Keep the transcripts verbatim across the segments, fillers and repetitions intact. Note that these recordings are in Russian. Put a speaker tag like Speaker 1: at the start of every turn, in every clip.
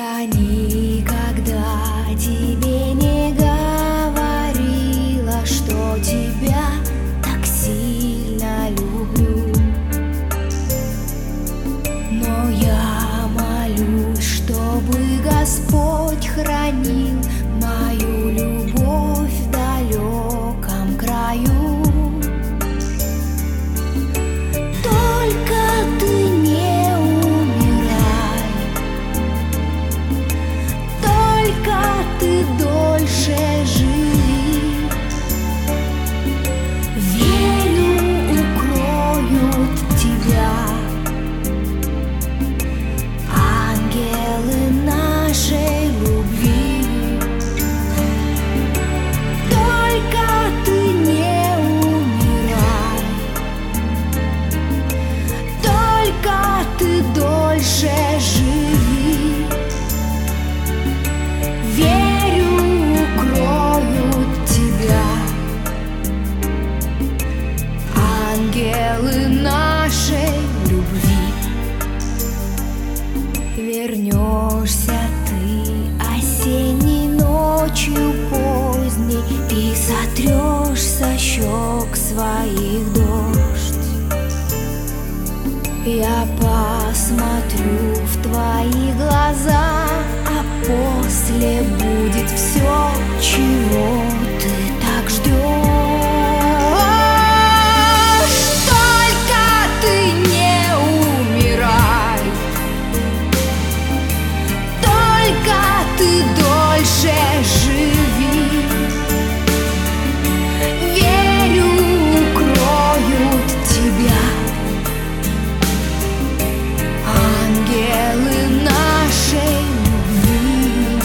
Speaker 1: Я никогда тебе не говорила, что тебя так сильно люблю. Но я молюсь, чтобы Господь хранил мою любовь в далеком краю. Только ты не умирай, только ты дольше живи. Верю, укроют тебя ангелы нашей любви. Только ты не умирай, только ты дольше живи. Верю, укроют тебя ангелы нашей любви. Вернешься ты осенней ночью поздней и сотрешь со щек своих дождь. Я посмотрю в твои глаза, а после будет все, чего ты так ждешь. Только ты не умирай, только ты дольше живи. Верю, укроют тебя ангелы нашей любви.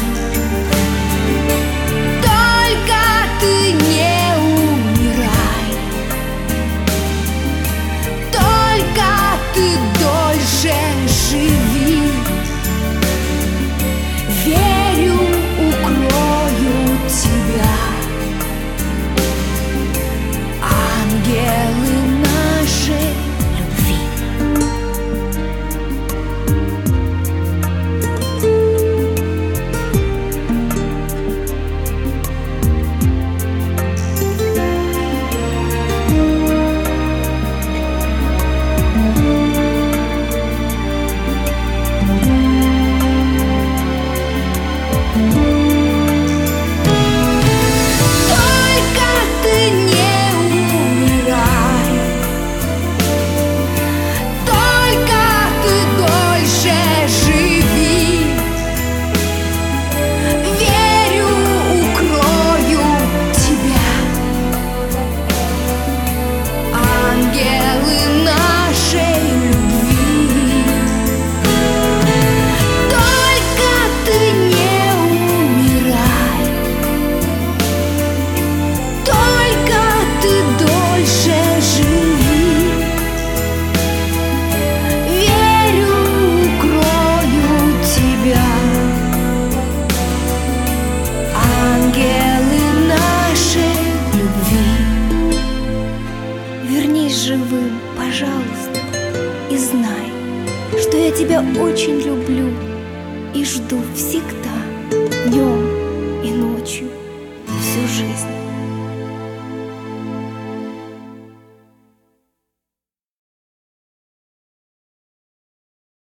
Speaker 1: Только ты не умирай, только ты дольше живи. Верю, укроют тебя ангелы нашей любви. Только ты не умирай, только ты дольше живи. Верю, укроют тебя ангелы нашей любви. Только ты не умирай, только ты дольше живи. Верю, укроют тебя ангелы нашей любви. Вернись живым, пожалуйста, и знай, что я тебя очень люблю и жду всегда, днем и ночью, всю жизнь.